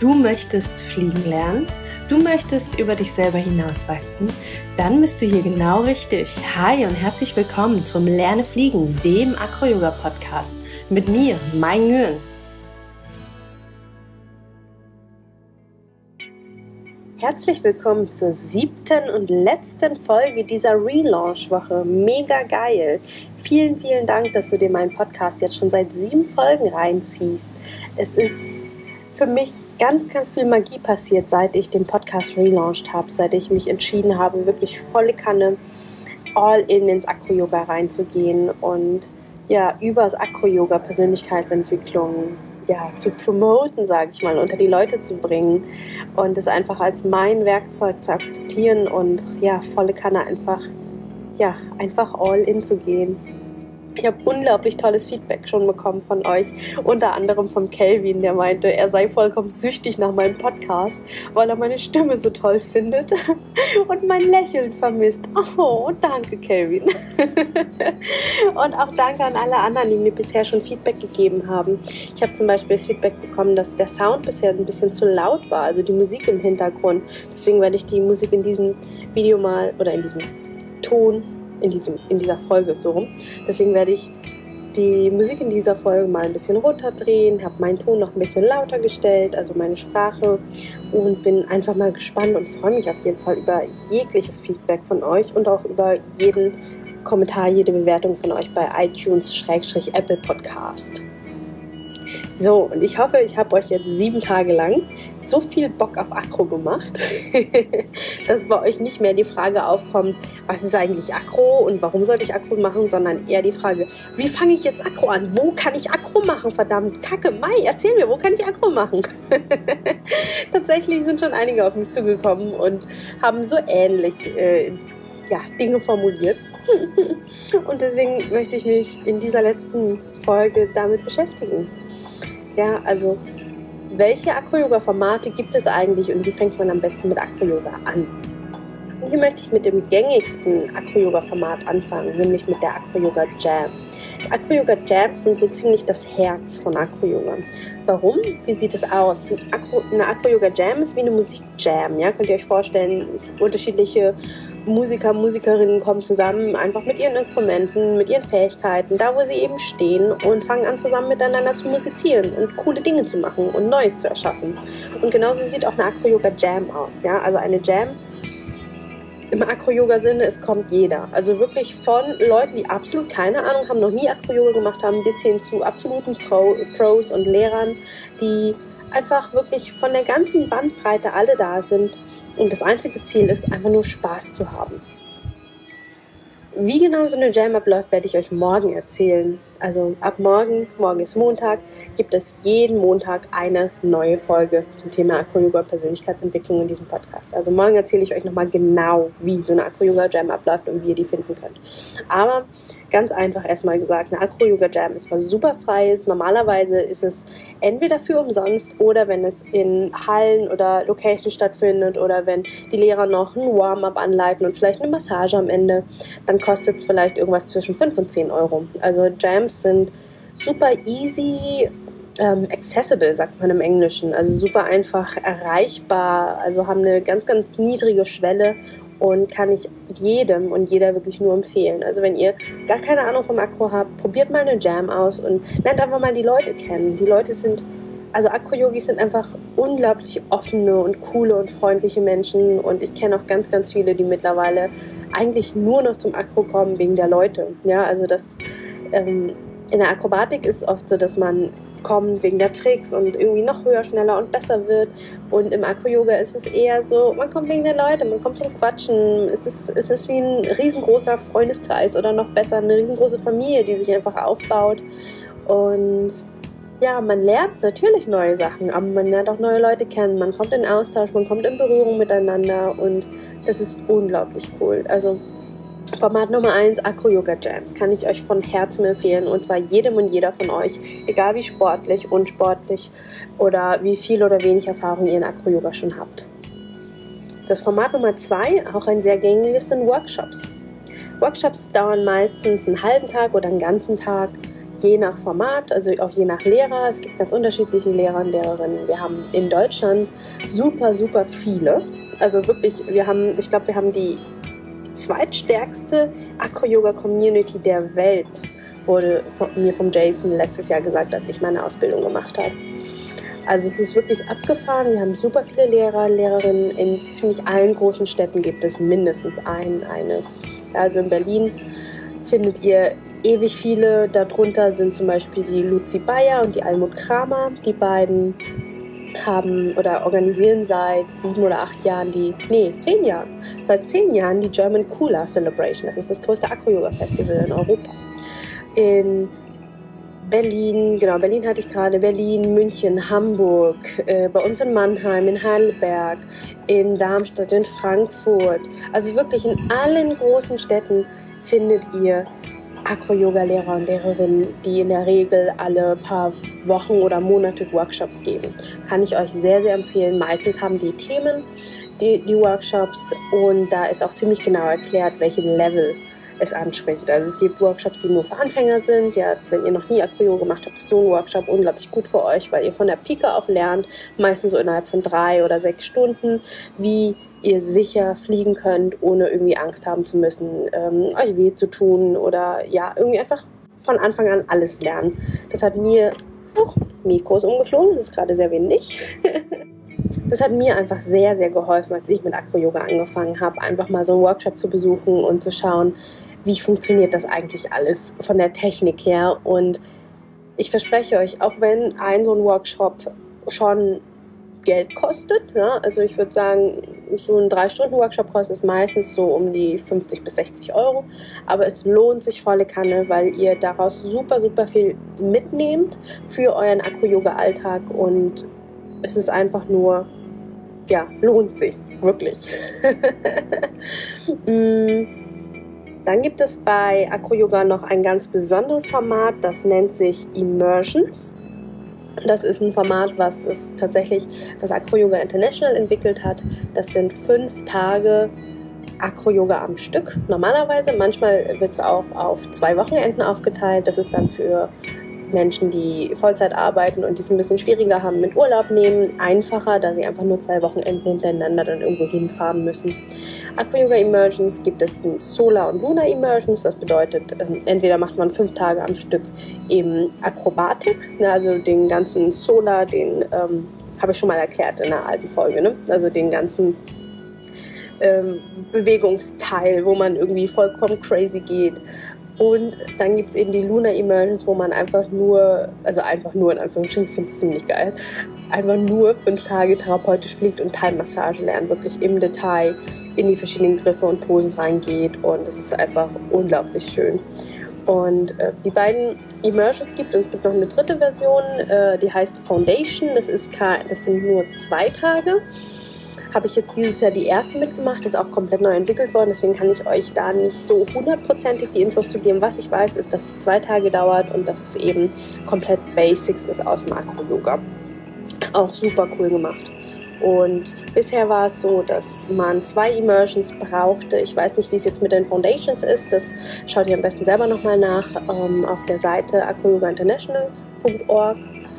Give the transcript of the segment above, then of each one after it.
Du möchtest fliegen lernen? Du möchtest über dich selber hinauswachsen? Dann bist du hier genau richtig. Hi und herzlich willkommen zum Lerne Fliegen, dem Acro-Yoga-Podcast mit mir, Mai Nguyen. Herzlich willkommen zur 7. und letzten Folge dieser Relaunch-Woche. Mega geil! Vielen, vielen Dank, dass du dir meinen Podcast jetzt schon seit 7 Folgen reinziehst. Es ist für mich ganz, ganz viel Magie passiert, seit ich den Podcast relaunched habe, seit ich mich entschieden habe, wirklich volle Kanne all in ins Acro-Yoga reinzugehen und ja, übers Acro-Yoga Persönlichkeitsentwicklung zu promoten, sage ich mal, unter die Leute zu bringen und es einfach als mein Werkzeug zu akzeptieren und ja, volle Kanne einfach all in zu gehen. Ich habe unglaublich tolles Feedback schon bekommen von euch, unter anderem vom Kelvin, der meinte, er sei vollkommen süchtig nach meinem Podcast, weil er meine Stimme so toll findet und mein Lächeln vermisst. Oh, danke Kelvin. Und auch danke an alle anderen, die mir bisher schon Feedback gegeben haben. Ich habe zum Beispiel das Feedback bekommen, dass der Sound bisher ein bisschen zu laut war, also die Musik im Hintergrund. Deswegen werde ich die Musik in diesem Video mal, oder in diesem Ton, in dieser Folge so rum. Deswegen werde ich die Musik in dieser Folge mal ein bisschen runterdrehen, habe meinen Ton noch ein bisschen lauter gestellt, also meine Sprache, und bin einfach mal gespannt und freue mich auf jeden Fall über jegliches Feedback von euch und auch über jeden Kommentar, jede Bewertung von euch bei iTunes/Apple Podcast. So, und ich hoffe, ich habe euch jetzt 7 Tage lang so viel Bock auf Acro gemacht, dass bei euch nicht mehr die Frage aufkommt, was ist eigentlich Acro und warum sollte ich Acro machen, sondern eher die Frage, wie fange ich jetzt Acro an? Wo kann ich Acro machen? Verdammt, Kacke, Mai, erzähl mir, wo kann ich Acro machen? Tatsächlich sind schon einige auf mich zugekommen und haben so ähnlich Dinge formuliert. Und deswegen möchte ich mich in dieser letzten Folge damit beschäftigen. Ja, also welche Acro-Yoga-Formate gibt es eigentlich und wie fängt man am besten mit Acro-Yoga an? Und hier möchte ich mit dem gängigsten Acro-Yoga-Format anfangen, nämlich mit der Acro-Yoga-Jam. Die Acro-Yoga-Jams sind so ziemlich das Herz von Acro-Yoga. Warum? Wie sieht es aus? Eine Acro-Yoga-Jam ist wie eine Musik-Jam. Ja? Könnt ihr euch vorstellen, unterschiedliche Musiker, Musikerinnen kommen zusammen, einfach mit ihren Instrumenten, mit ihren Fähigkeiten, da wo sie eben stehen und fangen an zusammen miteinander zu musizieren und coole Dinge zu machen und Neues zu erschaffen. Und genauso sieht auch eine Acro-Yoga-Jam aus. Ja? Also eine Jam im Acro-Yoga-Sinne, es kommt jeder. Also wirklich von Leuten, die absolut keine Ahnung haben, noch nie Acro-Yoga gemacht haben, bis hin zu absoluten Pros und Lehrern, die einfach wirklich von der ganzen Bandbreite alle da sind. Und das einzige Ziel ist, einfach nur Spaß zu haben. Wie genau so eine Jam abläuft, werde ich euch morgen erzählen. Also ab morgen ist Montag, gibt es jeden Montag eine neue Folge zum Thema Acro-Yoga Persönlichkeitsentwicklung in diesem Podcast. Also morgen erzähle ich euch nochmal genau, wie so eine Acro-Yoga-Jam abläuft und wie ihr die finden könnt. Aber ganz einfach erstmal gesagt, eine Acro-Yoga-Jam ist was super Freies. Normalerweise ist es entweder für umsonst oder wenn es in Hallen oder Locations stattfindet oder wenn die Lehrer noch ein Warm-up anleiten und vielleicht eine Massage am Ende, dann kostet es vielleicht irgendwas zwischen 5 und 10 Euro. Also Jams sind super easy, accessible, sagt man im Englischen, also super einfach erreichbar, also haben eine ganz, ganz niedrige Schwelle und kann ich jedem und jeder wirklich nur empfehlen. Also wenn ihr gar keine Ahnung vom Acro habt, probiert mal eine Jam aus und lernt einfach mal die Leute kennen. Die Leute also Acro-Yogis sind einfach unglaublich offene und coole und freundliche Menschen und ich kenne auch ganz, ganz viele, die mittlerweile eigentlich nur noch zum Acro kommen wegen der Leute. Ja, also das in der Akrobatik ist es oft so, dass man kommt wegen der Tricks und irgendwie noch höher, schneller und besser wird. Und im Acro-Yoga ist es eher so, man kommt wegen der Leute, man kommt zum Quatschen. Es ist wie ein riesengroßer Freundeskreis oder noch besser eine riesengroße Familie, die sich einfach aufbaut. Und ja, man lernt natürlich neue Sachen, aber man lernt auch neue Leute kennen. Man kommt in Austausch, man kommt in Berührung miteinander und das ist unglaublich cool. Also Format Nummer 1, Acro-Yoga-Jams, kann ich euch von Herzen empfehlen und zwar jedem und jeder von euch, egal wie sportlich, unsportlich oder wie viel oder wenig Erfahrung ihr in Acro-Yoga schon habt. Das Format Nummer 2, auch ein sehr gängiges, sind Workshops. Workshops dauern meistens einen halben Tag oder einen ganzen Tag, je nach Format, also auch je nach Lehrer. Es gibt ganz unterschiedliche Lehrer und Lehrerinnen. Wir haben in Deutschland super, super viele. Also wirklich, ich glaube, wir haben die zweitstärkste Acro-Yoga-Community der Welt, wurde vom Jason letztes Jahr gesagt, als ich meine Ausbildung gemacht habe. Also es ist wirklich abgefahren. Wir haben super viele Lehrer, Lehrerinnen. In ziemlich allen großen Städten gibt es mindestens eine. Also in Berlin findet ihr ewig viele. Darunter sind zum Beispiel die Luzi Bayer und die Almut Kramer. Die beiden haben oder organisieren seit 7 oder 8 Jahren 10 Jahren. Seit 10 Jahren die German Kula Celebration. Das ist das größte Acro-Yoga-Festival in Europa. In Berlin, genau, Berlin hatte ich gerade, Berlin, München, Hamburg, bei uns in Mannheim, in Heidelberg, in Darmstadt, in Frankfurt. Also wirklich in allen großen Städten findet ihr Acro-Yoga-Lehrer und Lehrerinnen, die in der Regel alle paar Wochen oder Monate Workshops geben. Kann ich euch sehr, sehr empfehlen. Meistens haben die Themen, die Workshops, und da ist auch ziemlich genau erklärt, welche Level es anspricht. Also es gibt Workshops, die nur für Anfänger sind. Ja, wenn ihr noch nie Acro-Yoga gemacht habt, ist so ein Workshop unglaublich gut für euch, weil ihr von der Pike auf lernt, meistens so innerhalb von 3 oder 6 Stunden, wie ihr sicher fliegen könnt, ohne irgendwie Angst haben zu müssen, euch weh zu tun oder ja, irgendwie einfach von Anfang an alles lernen. Das hat mir, Mikro ist umgeflogen, das ist gerade sehr windig. Das hat mir einfach sehr, sehr geholfen, als ich mit Acro-Yoga angefangen habe, einfach mal so einen Workshop zu besuchen und zu schauen, wie funktioniert das eigentlich alles von der Technik her. Und ich verspreche euch, auch wenn so ein Workshop schon Geld kostet, ja, also ich würde sagen, so ein 3-Stunden-Workshop kostet es meistens so um die 50 bis 60 Euro, aber es lohnt sich volle Kanne, weil ihr daraus super, super viel mitnehmt für euren Acro-Yoga-Alltag, und es ist einfach nur, ja, lohnt sich, wirklich. Dann gibt es bei Acro-Yoga noch ein ganz besonderes Format, das nennt sich Immersions. Das ist ein Format, was Acro-Yoga International entwickelt hat. Das sind 5 Tage Acro-Yoga am Stück, normalerweise. Manchmal wird es auch auf 2 Wochenenden aufgeteilt. Das ist dann für Menschen, die Vollzeit arbeiten und die es ein bisschen schwieriger haben mit Urlaub nehmen, einfacher, da sie einfach nur 2 Wochenenden hintereinander dann irgendwo hinfahren müssen. Acro-Yoga Immersions gibt es ein Solar- und Lunar Immersions. Das bedeutet, entweder macht man 5 Tage am Stück eben Akrobatik, also den ganzen Solar, den habe ich schon mal erklärt in einer alten Folge, ne? Also den ganzen Bewegungsteil, wo man irgendwie vollkommen crazy geht. Und dann gibt es eben die Lunar Immersions, wo man einfach nur in Anführungsstrichen, ich finde es ziemlich geil, einfach nur 5 Tage therapeutisch fliegt und Thai-Massage lernt, wirklich im Detail in die verschiedenen Griffe und Posen reingeht, und das ist einfach unglaublich schön. Und die beiden Immersions gibt, und es gibt noch eine 3. Version, die heißt Foundation, das sind nur 2 Tage. Habe ich jetzt dieses Jahr die erste mitgemacht, ist auch komplett neu entwickelt worden, deswegen kann ich euch da nicht so 100%ig die Infos zu geben. Was ich weiß, ist, dass es 2 Tage dauert und dass es eben komplett Basics ist aus dem Acro-Yoga. Auch super cool gemacht. Und bisher war es so, dass man 2 Immersions brauchte. Ich weiß nicht, wie es jetzt mit den Foundations ist. Das schaut ihr am besten selber nochmal nach auf der Seite acroyogainternational.org.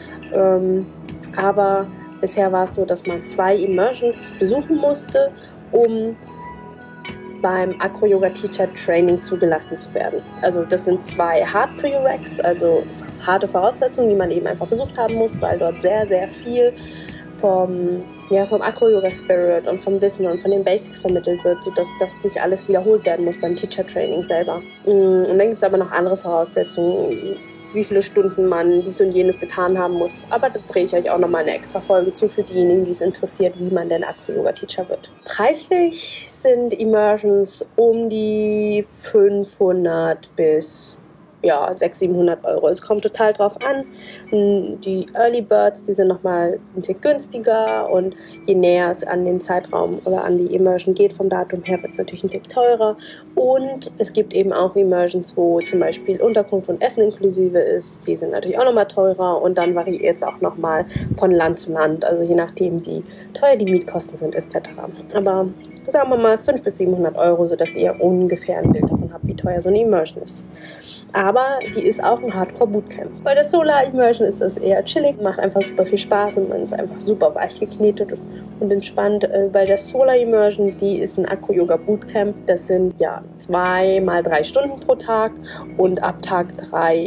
Aber bisher war es so, dass man 2 Immersions besuchen musste, um beim Acro-Yoga-Teacher-Training zugelassen zu werden. Also das sind 2 Hard Prereqs, also harte Voraussetzungen, die man eben einfach besucht haben muss, weil dort sehr, sehr viel vom Acro-Yoga-Spirit und vom Wissen und von den Basics vermittelt wird, sodass das nicht alles wiederholt werden muss beim Teacher-Training selber. Und dann gibt es aber noch andere Voraussetzungen, wie viele Stunden man dies und jenes getan haben muss. Aber da drehe ich euch auch nochmal eine extra Folge zu für diejenigen, die es interessiert, wie man denn Acro-Yoga-Teacher wird. Preislich sind Immersions um die 500 bis 600-700 Euro. Es kommt total drauf an. Die Early Birds, die sind nochmal ein Tick günstiger, und je näher es an den Zeitraum oder an die Immersion geht vom Datum her, wird es natürlich ein Tick teurer. Und es gibt eben auch Immersions, wo zum Beispiel Unterkunft und Essen inklusive ist. Die sind natürlich auch nochmal teurer, und dann variiert es auch nochmal von Land zu Land, also je nachdem, wie teuer die Mietkosten sind etc. Aber sagen wir mal 500 bis 700 Euro, sodass ihr ungefähr ein Bild davon habt, wie teuer so eine Immersion ist. Aber die ist auch ein Hardcore-Bootcamp. Bei der Solar Immersion ist das eher chillig, macht einfach super viel Spaß und man ist einfach super weich geknetet und entspannt. Bei der Solar Immersion, die ist ein Acro-Yoga-Bootcamp. Das sind 2 mal 3 Stunden pro Tag und ab Tag 3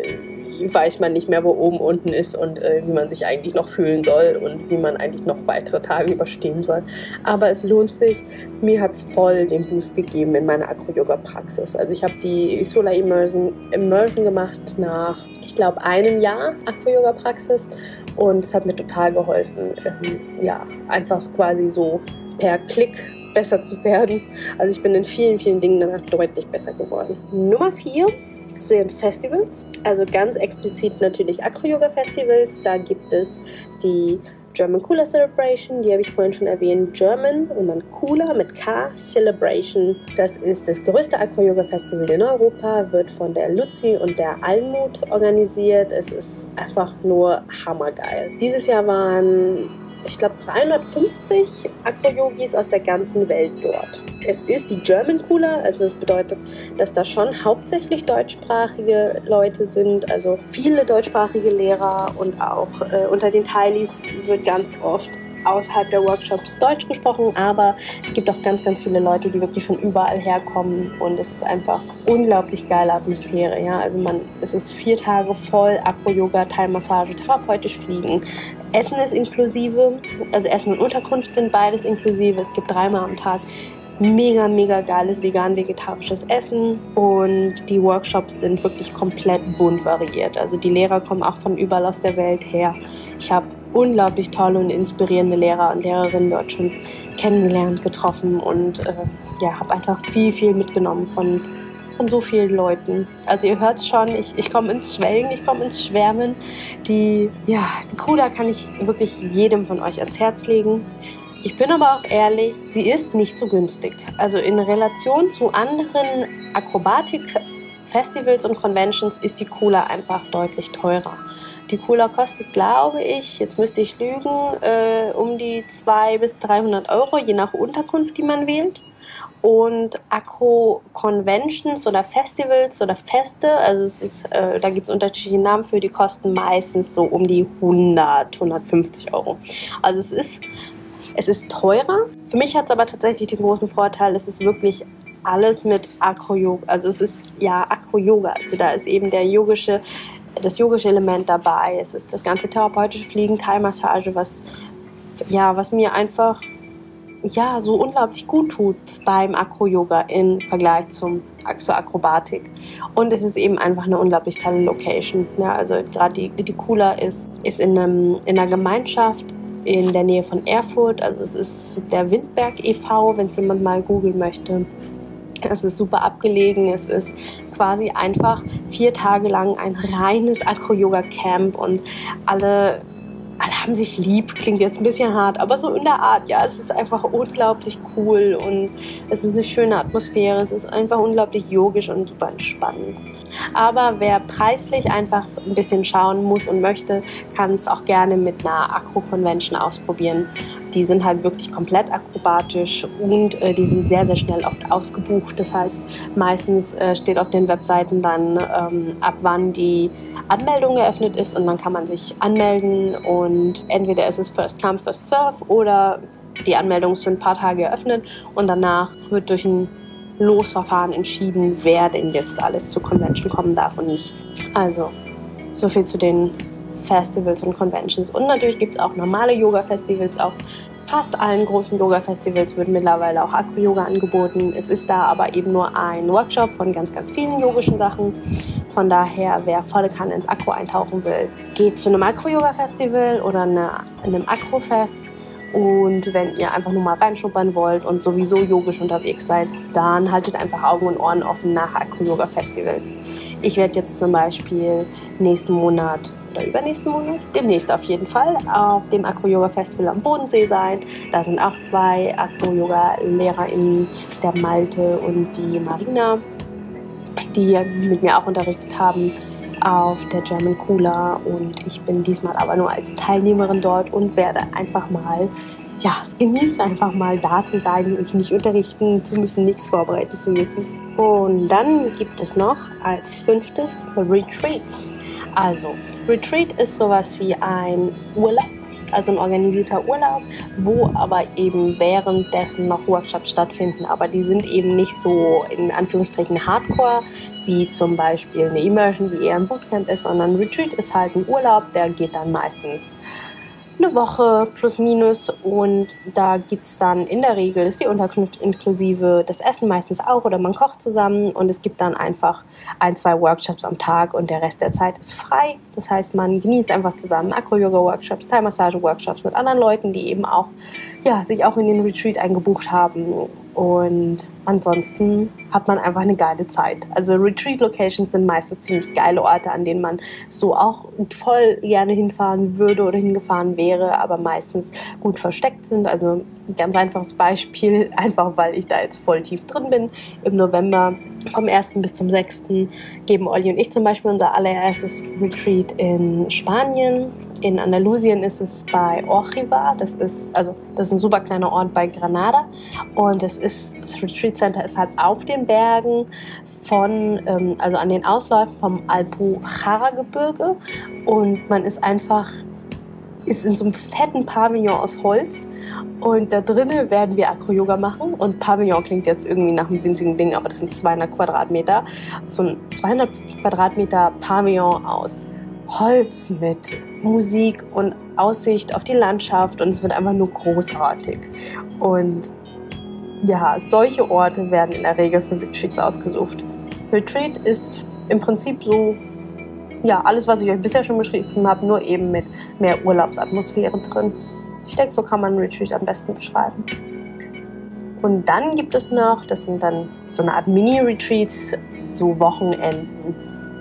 weiß man nicht mehr, wo oben unten ist und wie man sich eigentlich noch fühlen soll und wie man eigentlich noch weitere Tage überstehen soll. Aber es lohnt sich. Mir hat es voll den Boost gegeben in meiner Acro-Yoga-Praxis. Also ich habe die Solar Immersion gemacht nach, ich glaube, einem Jahr Acro-Yoga-Praxis und es hat mir total geholfen, einfach quasi so per Klick besser zu werden. Also ich bin in vielen, vielen Dingen danach deutlich besser geworden. Nummer 4 sind Festivals, also ganz explizit natürlich Acro-Yoga-Festivals. Da gibt es die German Kula Celebration, die habe ich vorhin schon erwähnt, German und dann Kula mit K Celebration. Das ist das größte Acro-Yoga-Festival in Europa, wird von der Luzi und der Almut organisiert. Es ist einfach nur hammergeil. Dieses Jahr waren, ich glaube, 350 Acro-Yogis aus der ganzen Welt dort. Es ist die German Kula, also das bedeutet, dass da schon hauptsächlich deutschsprachige Leute sind, also viele deutschsprachige Lehrer und auch unter den Teilis wird ganz oft außerhalb der Workshops Deutsch gesprochen, aber es gibt auch ganz, ganz viele Leute, die wirklich von überall herkommen und es ist einfach unglaublich geile Atmosphäre. Ja? Also es ist 4 Tage voll Acro-Yoga, Thai-Massage, therapeutisch fliegen. Essen ist inklusive, also Essen und Unterkunft sind beides inklusive. Es gibt 3-mal am Tag mega, mega geiles vegan-vegetarisches Essen und die Workshops sind wirklich komplett bunt variiert. Also die Lehrer kommen auch von überall aus der Welt her. Ich habe unglaublich tolle und inspirierende Lehrer und Lehrerinnen dort schon kennengelernt, getroffen und habe einfach viel, viel mitgenommen von so vielen Leuten. Also ihr hört es schon, ich komme ins Schwelgen, ich komme ins Schwärmen. Die Kula kann ich wirklich jedem von euch ans Herz legen. Ich bin aber auch ehrlich, sie ist nicht so günstig. Also in Relation zu anderen Akrobatik-Festivals und Conventions ist die Kula einfach deutlich teurer. Die Kula kostet, glaube ich, jetzt müsste ich lügen, um die 200 bis 300 Euro, je nach Unterkunft, die man wählt. Und Acro-Conventions oder Festivals oder Feste, also da gibt es unterschiedliche Namen für, die kosten meistens so um die 150 Euro. Also es ist teurer. Für mich hat es aber tatsächlich den großen Vorteil, es ist wirklich alles mit Acro-Yoga. Also es ist Acro-Yoga. Also da ist eben das yogische Element dabei. Es ist das ganze therapeutische Fliegen, Thai-Massage, was mir einfach so unglaublich gut tut beim Acro-Yoga im Vergleich zur Akrobatik. Und es ist eben einfach eine unglaublich tolle Location. Ja, also gerade die Kula ist in einer Gemeinschaft in der Nähe von Erfurt. Also es ist der Windberg e.V., wenn es jemand mal googeln möchte. Es ist super abgelegen. Es ist quasi einfach 4 Tage lang ein reines Acro-Yoga-Camp und alle haben sich lieb, klingt jetzt ein bisschen hart, aber so in der Art, ja, es ist einfach unglaublich cool und es ist eine schöne Atmosphäre, es ist einfach unglaublich yogisch und super entspannend. Aber wer preislich einfach ein bisschen schauen muss und möchte, kann es auch gerne mit einer Acro-Convention ausprobieren. Die sind halt wirklich komplett akrobatisch und die sind sehr, sehr schnell oft ausgebucht. Das heißt, meistens steht auf den Webseiten dann, ab wann die Anmeldung geöffnet ist und dann kann man sich anmelden und entweder ist es First Come, First Serve oder die Anmeldung ist für ein paar Tage eröffnet und danach wird durch ein Losverfahren entschieden, wer denn jetzt alles zur Convention kommen darf und nicht. Also, so viel zu den Festivals und Conventions. Und natürlich gibt es auch normale Yoga-Festivals. Auf fast allen großen Yoga-Festivals wird mittlerweile auch Acro-Yoga angeboten. Es ist da aber eben nur ein Workshop von ganz, ganz vielen yogischen Sachen. Von daher, wer volle Kanne ins Acro eintauchen will, geht zu einem Acro-Yoga-Festival oder einem Acro-Fest. Und wenn ihr einfach nur mal reinschnuppern wollt und sowieso yogisch unterwegs seid, dann haltet einfach Augen und Ohren offen nach Acro-Yoga-Festivals. Ich werde jetzt zum Beispiel nächsten Monat oder übernächsten Monat, demnächst auf jeden Fall, auf dem Acro-Yoga-Festival am Bodensee sein. Da sind auch 2 Acro-Yoga-LehrerInnen, der Malte und die Marina, die mit mir auch unterrichtet haben auf der German Kula und ich bin diesmal aber nur als Teilnehmerin dort und werde einfach mal es genießt einfach mal da zu sein und nicht unterrichten zu müssen, nichts vorbereiten zu müssen. Und dann gibt es noch als 5. Retreats. Also Retreat ist sowas wie ein Urlaub, also ein organisierter Urlaub, wo aber eben währenddessen noch Workshops stattfinden. Aber die sind eben nicht so in Anführungsstrichen Hardcore, wie zum Beispiel eine Immersion, die eher ein Bootcamp ist, sondern Retreat ist halt ein Urlaub, der geht dann meistens eine Woche plus minus und da gibt's dann in der Regel, ist die Unterkunft inklusive, das Essen meistens auch oder man kocht zusammen und es gibt dann einfach 1-2 Workshops am Tag und der Rest der Zeit ist frei. Das heißt, man genießt einfach zusammen Acro-Yoga-Workshops, Thai-Massage-Workshops mit anderen Leuten, die eben auch, sich auch in den Retreat eingebucht haben. Und ansonsten hat man einfach eine geile Zeit. Also Retreat-Locations sind meistens ziemlich geile Orte, an denen man so auch voll gerne hinfahren würde oder hingefahren wäre, aber meistens gut versteckt sind. Also ein ganz einfaches Beispiel, einfach weil ich da jetzt voll tief drin bin. Im November vom 1. bis zum 6. geben Olli und ich zum Beispiel unser allererstes Retreat in Spanien. In Andalusien ist es bei Orchiva, das ist ein super kleiner Ort bei Granada und das Retreat Center ist halt auf den Bergen also an den Ausläufen vom Alpujarra-Gebirge und man ist in so einem fetten Pavillon aus Holz und da drinnen werden wir Acro-Yoga machen und Pavillon klingt jetzt irgendwie nach einem winzigen Ding, aber das sind 200 Quadratmeter, so ein 200 Quadratmeter Pavillon aus Holz mit Musik und Aussicht auf die Landschaft und es wird einfach nur großartig. Und solche Orte werden in der Regel für Retreats ausgesucht. Retreat ist im Prinzip so, alles, was ich euch bisher schon beschrieben habe, nur eben mit mehr Urlaubsatmosphäre drin. Ich denke, so kann man Retreat am besten beschreiben. Und dann gibt es noch, das sind dann so eine Art Mini-Retreats, so Wochenenden.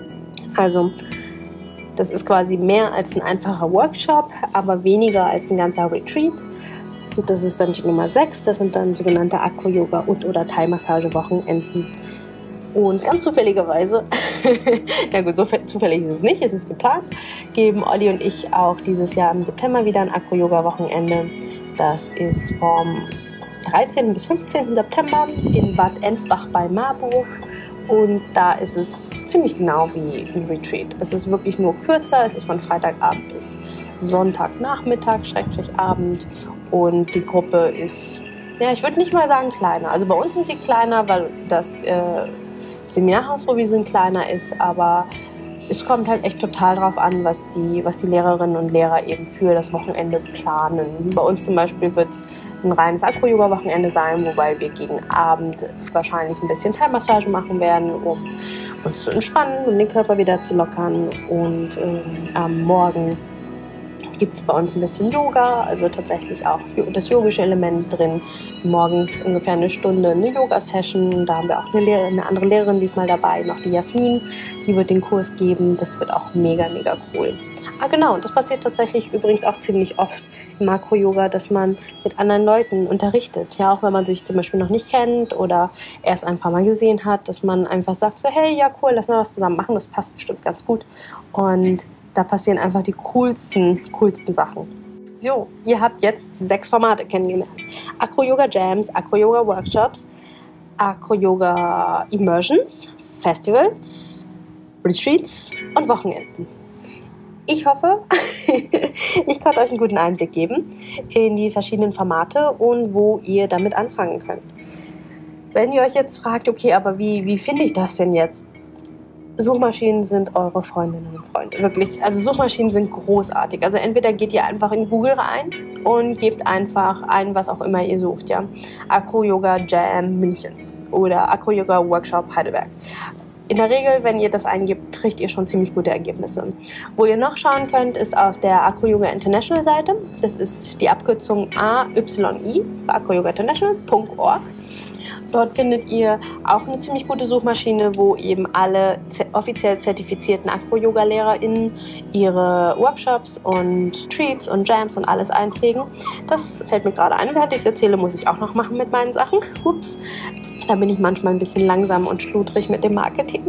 Also das ist quasi mehr als ein einfacher Workshop, aber weniger als ein ganzer Retreat. Und das ist dann die Nummer 6. Das sind dann sogenannte Acro-Yoga oder Thai-Massage-Wochenenden. Und ganz zufälligerweise, so zufällig ist es nicht, es ist geplant, geben Olli und ich auch dieses Jahr im September wieder ein Acro-Yoga-Wochenende. Das ist vom 13. bis 15. September in Bad Endbach bei Marburg. Und da ist es ziemlich genau wie ein Retreat. Es ist wirklich nur kürzer, es ist von Freitagabend bis Sonntagnachmittag, Abend. Und die Gruppe ist, ich würde nicht mal sagen kleiner. Also bei uns sind sie kleiner, weil das Seminarhaus, wo wir sind, kleiner ist. Aber es kommt halt echt total drauf an, was die Lehrerinnen und Lehrer eben für das Wochenende planen. Bei uns zum Beispiel wird es ein reines Acro-Yoga-Wochenende sein, wobei wir gegen Abend wahrscheinlich ein bisschen Thai-Massage machen werden, um uns zu entspannen und den Körper wieder zu lockern. Und am Morgen gibt es bei uns ein bisschen Yoga, also tatsächlich auch das yogische Element drin. Morgens ungefähr eine Stunde eine Yoga-Session, da haben wir auch eine andere Lehrerin diesmal dabei, noch die Jasmin, die wird den Kurs geben. Das wird auch mega, mega cool. Genau, und das passiert tatsächlich übrigens auch ziemlich oft im Acro-Yoga, dass man mit anderen Leuten unterrichtet. Ja, auch wenn man sich zum Beispiel noch nicht kennt oder erst ein paar Mal gesehen hat, dass man einfach sagt so, hey, ja cool, lass mal was zusammen machen, das passt bestimmt ganz gut. Und da passieren einfach die coolsten Sachen. So, ihr habt jetzt 6 Formate kennengelernt. Acro-Yoga Jams, Acro-Yoga Workshops, Acro-Yoga Immersions, Festivals, Retreats und Wochenenden. Ich hoffe, ich konnte euch einen guten Einblick geben in die verschiedenen Formate und wo ihr damit anfangen könnt. Wenn ihr euch jetzt fragt, okay, aber wie finde ich das denn jetzt? Suchmaschinen sind eure Freundinnen und Freunde. Wirklich, also Suchmaschinen sind großartig. Also entweder geht ihr einfach in Google rein und gebt einfach ein, was auch immer ihr sucht. Ja? Acro-Yoga Jam München oder Acro-Yoga Workshop Heidelberg. In der Regel, wenn ihr das eingibt, kriegt ihr schon ziemlich gute Ergebnisse. Wo ihr noch schauen könnt, ist auf der Acro-Yoga International Seite. Das ist die Abkürzung AYI, acroyogainternational.org. Dort findet ihr auch eine ziemlich gute Suchmaschine, wo eben alle offiziell zertifizierten Acro-Yoga-LehrerInnen ihre Workshops und Treats und Jams und alles einpflegen. Das fällt mir gerade ein. Während ich es erzähle, muss ich auch noch machen mit meinen Sachen. Ups. Da bin ich manchmal ein bisschen langsam und schludrig mit dem Marketing.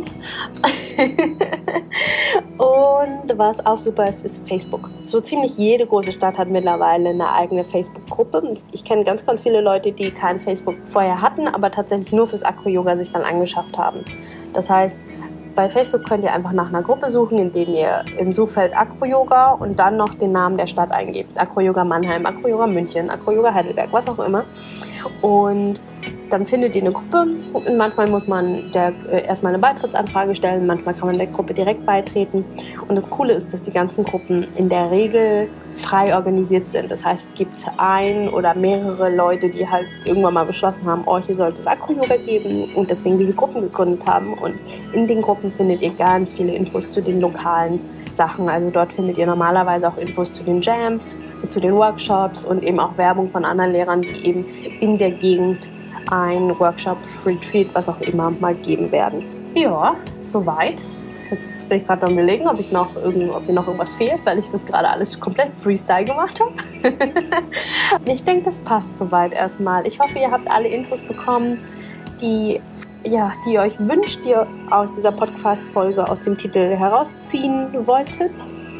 Und was auch super ist, ist Facebook. So ziemlich jede große Stadt hat mittlerweile eine eigene Facebook-Gruppe. Ich kenne ganz, ganz viele Leute, die kein Facebook vorher hatten, aber tatsächlich nur fürs Acro-Yoga sich dann angeschafft haben. Das heißt, bei Facebook könnt ihr einfach nach einer Gruppe suchen, indem ihr im Suchfeld Acro-Yoga und dann noch den Namen der Stadt eingebt. Acro-Yoga Mannheim, Acro-Yoga München, Acro-Yoga Heidelberg, was auch immer. Und dann findet ihr eine Gruppe und manchmal muss man erstmal eine Beitrittsanfrage stellen, manchmal kann man der Gruppe direkt beitreten. Und das Coole ist, dass die ganzen Gruppen in der Regel frei organisiert sind. Das heißt, es gibt ein oder mehrere Leute, die halt irgendwann mal beschlossen haben, hier sollte es Acro-Yoga geben und deswegen diese Gruppen gegründet haben. Und in den Gruppen findet ihr ganz viele Infos zu den lokalen Sachen. Also dort findet ihr normalerweise auch Infos zu den Jams, zu den Workshops und eben auch Werbung von anderen Lehrern, die eben in der Gegend ein Workshop, Retreat, was auch immer mal geben werden. Ja, soweit. Jetzt bin ich gerade am Überlegen, ob mir noch irgendwas fehlt, weil ich das gerade alles komplett Freestyle gemacht habe. Ich denke, das passt soweit erstmal. Ich hoffe, ihr habt alle Infos bekommen, die ihr euch wünscht, die ihr aus dieser Podcast-Folge aus dem Titel herausziehen wolltet.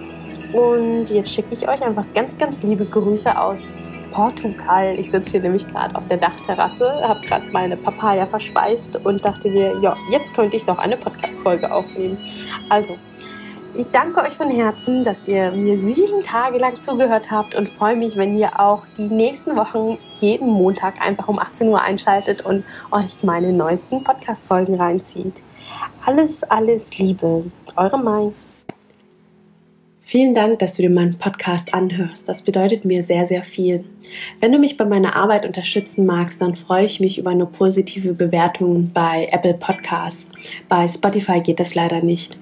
Und jetzt schicke ich euch einfach ganz, ganz liebe Grüße aus Portugal. Ich sitze hier nämlich gerade auf der Dachterrasse, habe gerade meine Papaya verspeist und dachte mir, jetzt könnte ich noch eine Podcast-Folge aufnehmen. Also, ich danke euch von Herzen, dass ihr mir 7 Tage lang zugehört habt und freue mich, wenn ihr auch die nächsten Wochen jeden Montag einfach um 18 Uhr einschaltet und euch meine neuesten Podcast-Folgen reinzieht. Alles, alles Liebe. Eure Mai. Vielen Dank, dass du dir meinen Podcast anhörst. Das bedeutet mir sehr, sehr viel. Wenn du mich bei meiner Arbeit unterstützen magst, dann freue ich mich über eine positive Bewertung bei Apple Podcasts. Bei Spotify geht das leider nicht.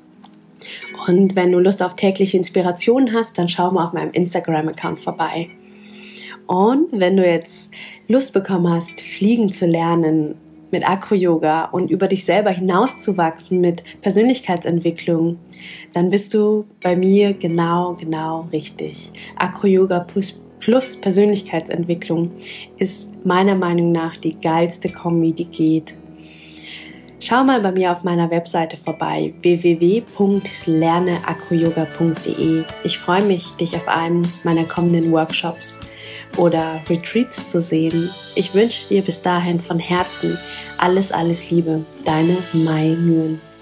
Und wenn du Lust auf tägliche Inspirationen hast, dann schau mal auf meinem Instagram-Account vorbei. Und wenn du jetzt Lust bekommen hast, fliegen zu lernen mit Acro-Yoga und über dich selber hinauszuwachsen mit Persönlichkeitsentwicklung, dann bist du bei mir genau richtig. Acro-Yoga plus Persönlichkeitsentwicklung ist meiner Meinung nach die geilste Kombi, die geht. Schau mal bei mir auf meiner Webseite vorbei, www.lerneacroyoga.de. Ich freue mich, dich auf einem meiner kommenden Workshops oder Retreats zu sehen. Ich wünsche dir bis dahin von Herzen alles, alles Liebe. Deine Mai Nguyen.